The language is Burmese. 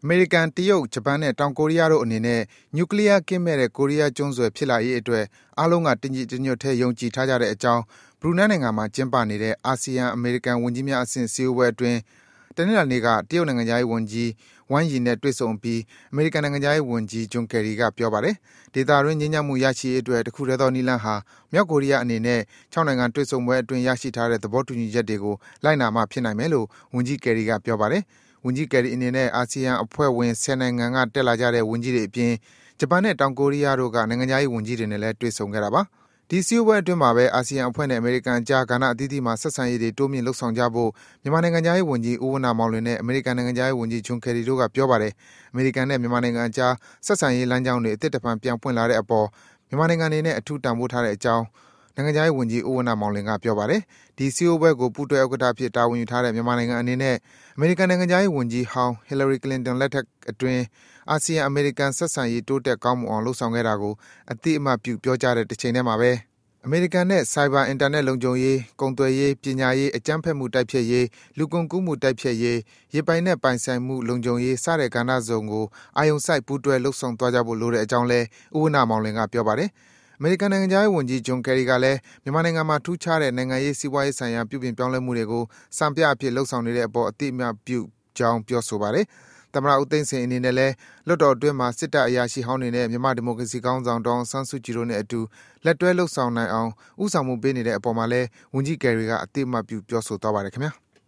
အမေရိကန်၊တရုတ်၊ဂျပန်နဲ့တောင်ကိုရီးယားတို့အနေနဲ့နျူကလီးယားကင်းမဲ့တဲ့ကိုရီးယားကျွန်းဆွယ်ဖြစ်လာရေးအတွက်အားလုံးကတညီတညွတ်တည်းယုံကြည်ထားကြတဲ့အကြောင်းဘရူနိုင်းနိုင်ငံမှာကျင်းပနေတဲ့အာဆီယံ-အမေရိကန်ဝန်ကြီးများအဆင့်စည်းဝေးပွဲအတွင်းတနင်္လာနေ့ကတရုတ်နိုင်ငံခြားရေးဝန်ကြီး Wang Yi နဲ့တွေ့ဆုံအပြီးအမေရိကန်နိုင်ငံခြားရေးဝန်ကြီး John Kerry ကပြောပါတယ်။ဒေသတွင်းငြိမ်းချမ်းမှုရရှိရေးအတွက်တခုတည်းသောနည်းလမ်းဟာမြောက်ကိုရီးယားအနေနဲ့၆နိုင်ငံတွေ့ဆုံပွဲအတွင်းရရှိထားတဲ့သဘောတူညီချက်တွေကိုလိုက်နာမှဖြစ်နိုင်မယ်လို့ဝန်ကြီး Kerry ကပြောပါတယ်။ဝန်ကြီး Kerry အနေနဲ့အာဆီယံအဖွဲ့ဝင်10နိုင်ငံကတက်လာကြတဲ့ဝန်ကြီးတွေအပြင်ဂျပန်နဲ့တောင်ကိုရီးယားတို့ကနိုင်ငံခြားရေးဝန်ကြီးတွေနဲ့လည်းတွေ့ဆုံခဲ့တာပါ။ဒီစည်းဝေးပွဲအတွင်းမှာပဲအာဆီယံအဖွဲ့နဲ့အမေရိကန်အကြားကဏ္ဍအသီးသီးမှာဆက်ဆံရေးတွေတိုးမြှင့်လုပ်ဆောင်ကြဖို့မြန်မာနိုင်ငံခြားရေးဝန်ကြီးဦးဝဏ္ဏမောင်လွင်နဲ့အမေရိကန်နိုင်ငံခြားရေးဝန်ကြီး John Kerry တို့ကပြောပါတယ်။အမေရိကန်နဲ့မြန်မာနိုင်ငံအကြားဆက်ဆံရေးလမ်းကြောင်းတွေအသစ်တဖန်ပြန်ပွင့်လာတဲ့အပေါ်မြန်မာနိုင်ငံအနေနဲ့အထူးတန်ဖိုးထားတဲ့အကြောင်းနိုင်ငံခြားရေးဝန်ကြီးဦးဝဏ္ဏမောင်လွင်ကပြောပါတယ်။ဒီစည်းဝေးပွဲကိုပူးတွဲဥက္ကဋ္ဌအဖြစ်တာဝန်ယူထားတဲ့မြန်မာနိုင်ငံအနေနဲ့အမေရိကန်နိုင်ငံခြားရေးဝန်ကြီးဟောင်း Hillary Clinton လက်ထက်အတွင်းအာဆီယံ-အမေရိကန်ဆက်ဆံရေးတိုးတက်ကောင်းမွန်အောင်လုပ်ဆောင်ခဲ့တာကိုအသိအမှတ်ပြုပြောကြားတဲ့တချိန်တည်းမှာပဲအမေရိကန်နဲ့ဆိုင်ဘာအင်တာနက်လုံခြုံရေး၊ကုန်သွယ်ရေး၊ပညာရေး၊အကြမ်းဖက်မှုတိုက်ဖျက်ရေး၊လူကုန်ကူးမှုတိုက်ဖျက်ရေး၊ရေပိုင်နက်ပိုင်ဆိုင်မှုလုံခြုံရေးစတဲ့ကဏ္ဍစုံကိုအာရုံစိုက်ပူးတွဲလုပ်ဆောင်သွားကြဖို့လိုတဲ့အကြောင်းလည်းဦးဝဏ္ဏမောင်လွင်ကပြောပါတယ်။အမေရိကန်နိုင်ငံခြားရေးဝန်ကြီး John Kerry ကလည်းမြန်မာနိုင်ငံမှာထူးခြားတဲ့နိုင်ငံရေး၊စီးပွားရေးဆိုင်ရာပြုပြင်ပြောင်းလဲမှုတွေကိုစံပြအဖြစ်လုပ်ဆောင်နေတဲ့အပေါ်အသိအမှတ်ပြုကြောင်းပြောဆိုပါတယ်။သမ္မတဦးသိန်းစိန်အနေနဲ့လည်းလွှတ်တော်အတွင်းမှာစစ်တပ်အရာရှိဟောင်းတွေနဲ့မြန်မာ့ဒီမိုကရေစီခေါင်းဆောင်ဒေါ်အောင်ဆန်းစုကြည်တို့နဲ့အတူလက်တွဲလုပ်ဆောင်နိုင်အောင်ဦးဆောင်မှုပေးနေတဲ့အပေါ်မှာလည်းဝန်ကြီး Kerry ကအသိအမှတ်ပြုပြောဆိုသွားပါတယ်ခင်ဗျာ။